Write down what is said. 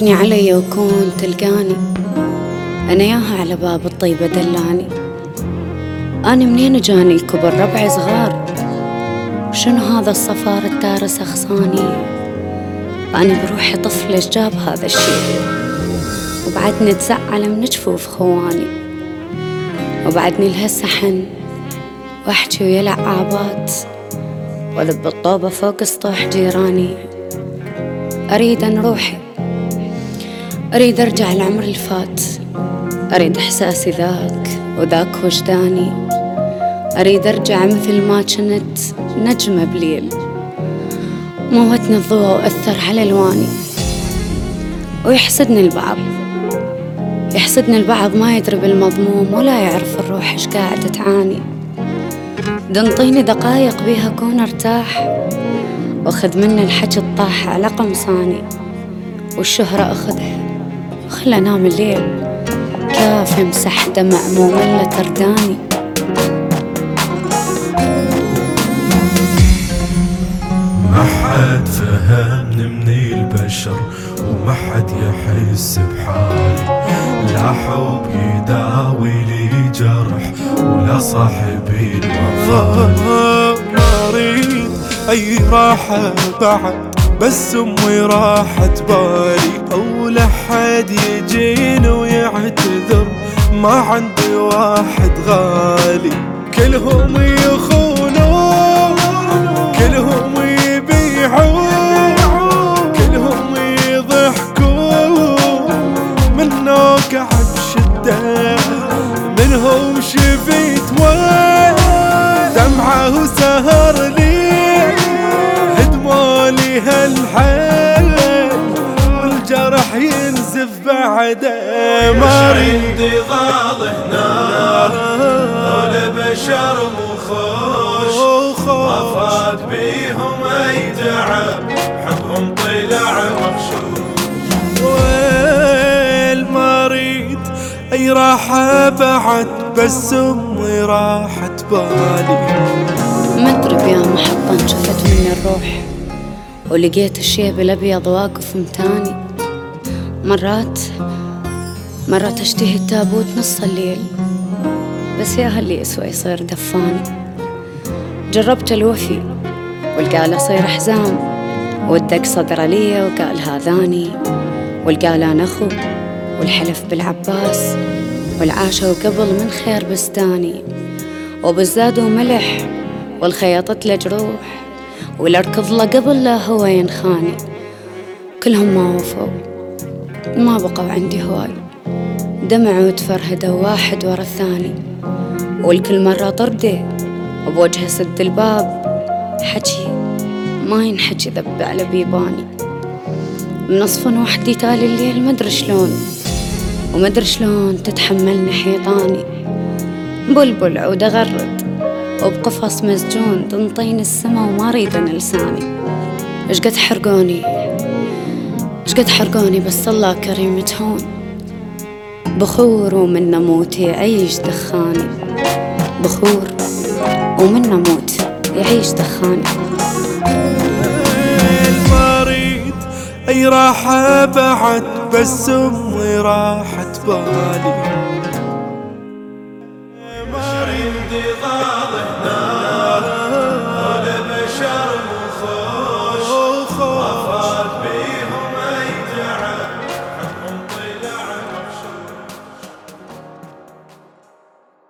عيني علي وكون تلقاني، أنا ياها على باب الطيبة دلاني. أنا منين جاني الكبر ربعي صغار، شنو هذا الصفار التارس أخصاني. أنا بروحي طفل إيش جاب هذا الشي، وبعدني تزعل من جفوف خواني، وبعدني لهسه حن واحكي ويا لعابات، وذب الطوبة فوق سطوح جيراني. أريد أن روحي، أريد أرجع العمر الفات، أريد إحساسي ذاك وذاك وجداني. أريد أرجع مثل ما كنت نجمة بليل، موتني الضوء وأثر على ألواني. ويحسدني البعض، يحسدني البعض ما يدري بالمضموم ولا يعرف الروح إيش قاعدة تعاني. دنطيني دقايق بيها أكون أرتاح، وأخذ مني الحكي الطاح على قمصاني، والشهرة أخذها وخلى أنام الليل، كافي مسح دمع مملة ترداني. ما حد فهمني من البشر، وما حد يحس بحالي، لا حب يداوي لي جرح، ولا صاحبي الوفا. ما اريد اي راحة بعد، بس امي راحت بالي، او لحد يجيني ويعتذر، ما عندي واحد غالي. كلهم يخونون، كلهم يبيعون، كلهم يضحكون، منو قعد بشدة منهم شفيت وين دمعه وسهر لي، هدموا لي هالحيل والجرح ينزف بعده. ما عندي ضال هنا ذول بشر مخوش، ما فات بيهم اي تعب، حبهم طلع مغشوش. ويل ما اريد اي راحة بعد، بس امي راحت بالي. مدرب يا محطة انشفت مني الروح، ولقيت الشيب الأبيض واقف متاني. مرات اشتهي التابوت نص الليل، بس يا هاللي يسوى يصير دفاني. جربت الوفي والقال أصير حزام، والدق صدر لي وقال هذاني، والقال أنا أخو، والحلف بالعباس، والعاشوا قبل من خير بستاني. وبالزاد وملح والخياطت له جروح، والاركض له قبل لا هو ينخاني. كلهم ما وفوا، ما بقوا عندي هواي، دمعوا وتفرهدوا واحد ورا الثاني. والكل مرة طرده وبوجهه سد الباب، حكي ما ينحكي ذب على بيباني. من أصفن وحدي تالي الليل مدري شلون، ومدري شلون تتحملني حيطاني. بلبل عود أغرد وبقفص مسجون، تنطين السما وما ريدن لساني. اش قد حرقوني، اش قد حرقوني، بس الله كريم تهون. بخور ومن نموت يعيش دخاني، بخور ومن نموت يعيش دخاني. ما اريد اي راحة بعد، بس امي راحت بالي.